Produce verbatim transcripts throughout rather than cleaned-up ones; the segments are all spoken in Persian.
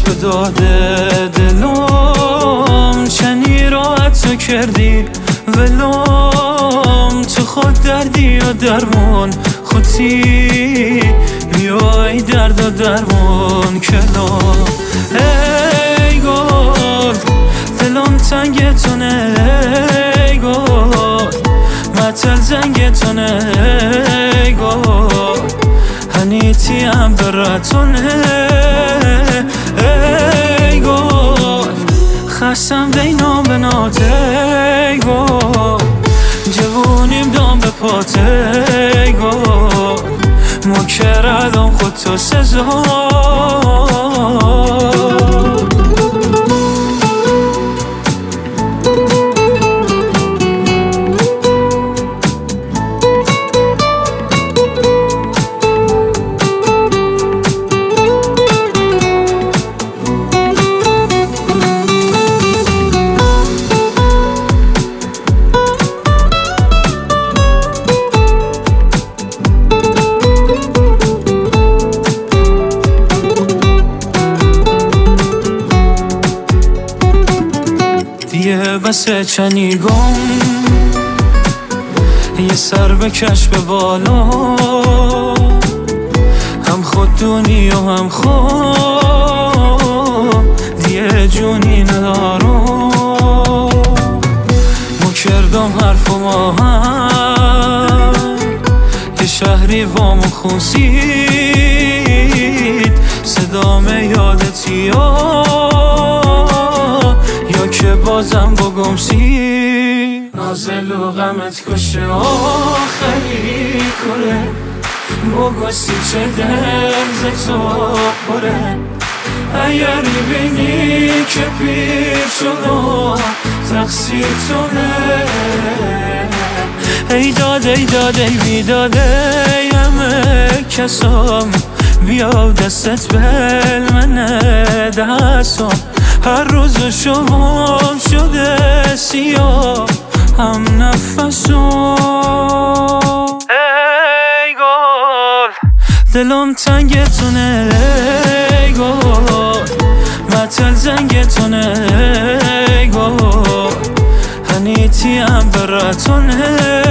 تو داده دلم، چنی راحت تو کردی ولم، تو خود دردی و درمون خودی بیای درد و درمون کلام. ای گل دلم تنگتونه، ای گل متل زنگتونه، ای گل هنیتی هم براتونه، ای گل خستم دینا بنات، ای گل جوونیم دام به پات، ای گل مکردم خود تو سزا. دیگه بسه چنیگم یه سر بکش به بالا، هم خود دونی و هم خود دیگه جونی ندارم. مکردم حرف و ما هم یه شهری وام خونسید، صدام یادتی یا یا که بازم بگم سی نازل و غمت کشه آخری کنه، بگو سی چه درز تو پره، اگر بینی که پیر شده تقصیر تونه. ای داد ای داد ای بیداده همه کسام، بیا دستت بل منه دستم، هر روز شبام شده سیاه هم نفسم. ای گل دلم تنگتونه، ای گل متل زنگتونه، ای گل هنیتی هم براتونه،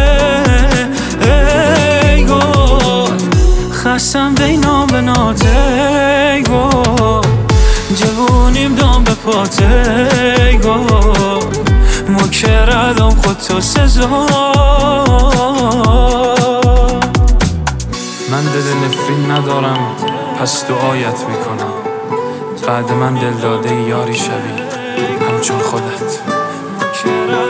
ای گل خستم دینا بنات، ای گل جوونیم دام به پات، ای گل مکردم خود تو سزا. من دل نفرین ندارم پس دعایت میکنم، بعد من دل داده یاری شوی همچون خودت.